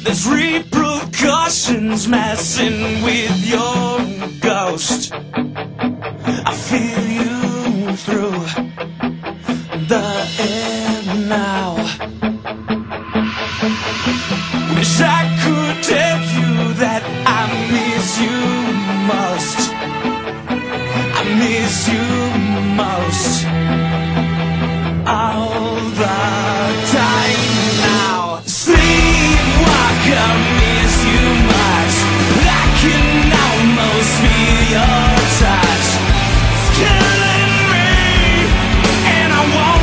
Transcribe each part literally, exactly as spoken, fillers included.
There's repercussions messing with your ghost. I feel you through the air now. Wish I could tell you that I miss you most. I miss you most all the time now. Sleepwalker, miss you much. I can almost feel your touch. It's killing me, and I want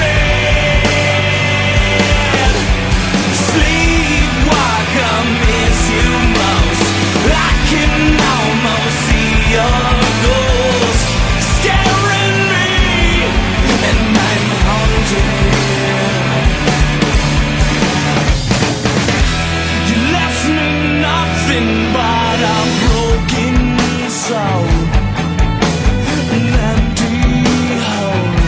it. Sleepwalker, miss you most. I can almost see your ghost scaring me, and I'm haunted. You left me nothing but a broken soul, an empty hole,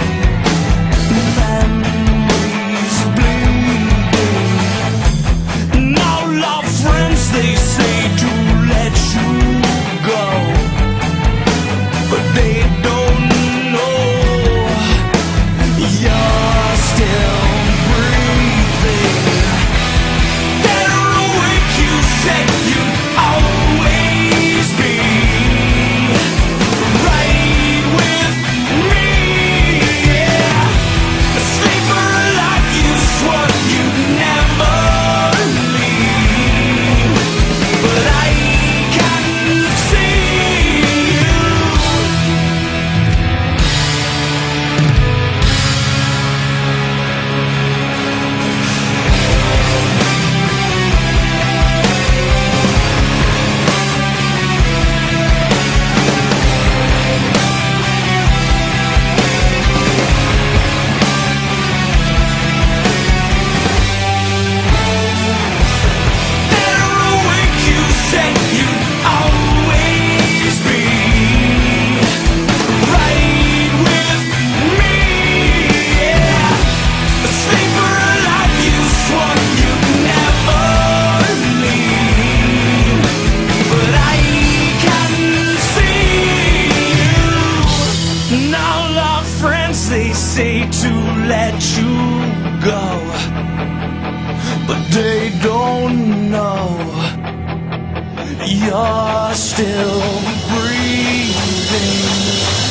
memories bleeding. And all our friends, they say to let you go, but they don't know you're still breathing. Better awake, you said you'd always be right with me, yeah. A sleeper like you swore you'd never leave, but I can see you. Better awake, you said you'd always be right with me, yeah. A sleeper like you swore you'd never leave, but I can see you. And all our friends, they say to let you go, but they don't know you're still breathing.